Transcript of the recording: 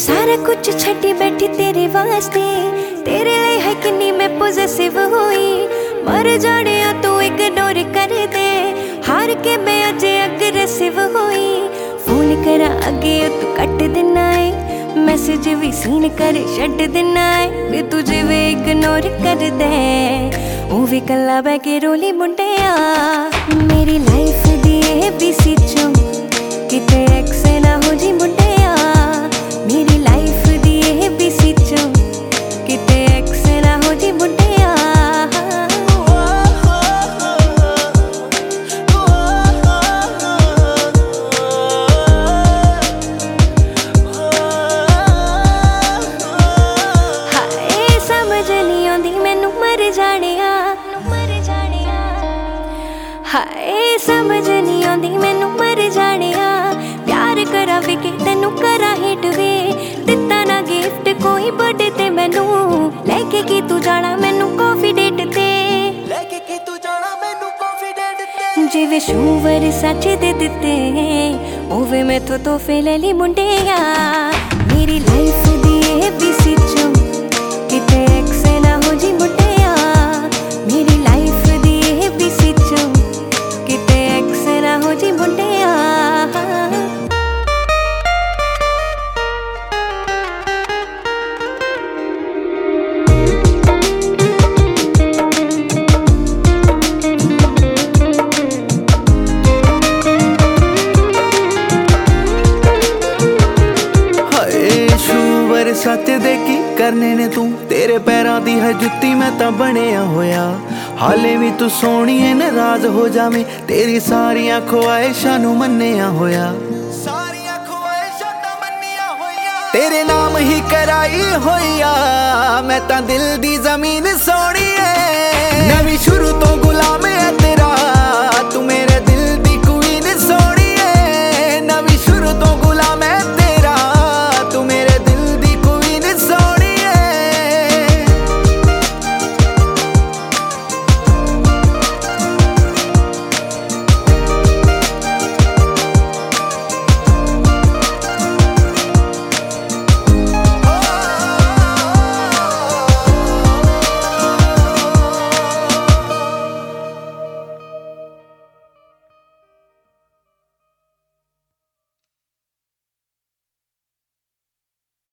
सारा कुछ छड्डी बैठी तेरे वास्ते, तेरे लिए है किन्नी मैं पॉजिटिव हुई। मर जाने तू इग्नोर कर दे, हार के मैं अजे अग्रेसिव हुई। फोन करा अगे तू कट देना है, मैसेज भी सीन कर छड्ड देना है। वे तुझे वे इग्नोर कर दे, वो भी कला बह के रोली मुंडिया। मेरी लाइफ दी ABC चो किते एक्स ना हो जी मुंडिया। मेरी लाइफ दी ABC चो किते एक्स ना हो जी मुंडिया। हाय समझ नहीं आंदी मैनू मर जानिया, हाय समझ नहीं आंदी मैनू मर जानिया। प्यार करा वे कि तेनू करा हिट वे, दिता ना गिफ्ट कोई बर्थडे ते मैनू, लेके की तू जाना मैनू कॉफी डेट ते, लेके की तू जाना मैनू कॉफी डेट ते। जिवे शूवर सच दे दिते ओवे मैं तो तोहफे ले ली मुंडिया। मेरी लाइफ दी ABC चो किते एक्स ना हो जी मुंडिया। मेरी लाइफ दी ABC चो किते एक्स ना हो जी मुंडिया। सच दे की करने ने तू, तेरे पैरां दी है जुत्ती मैं तां बनिया होया। हाले भी तू सोहणी है नाराज हो जावे, तेरी सारियां ख्वाहिशां नू मन्निया होया। सारियां ख्वाहिशां तां मन्निया होया, तेरे नाम ही कराई होया मैं तां दिल दी जमीन सोहणी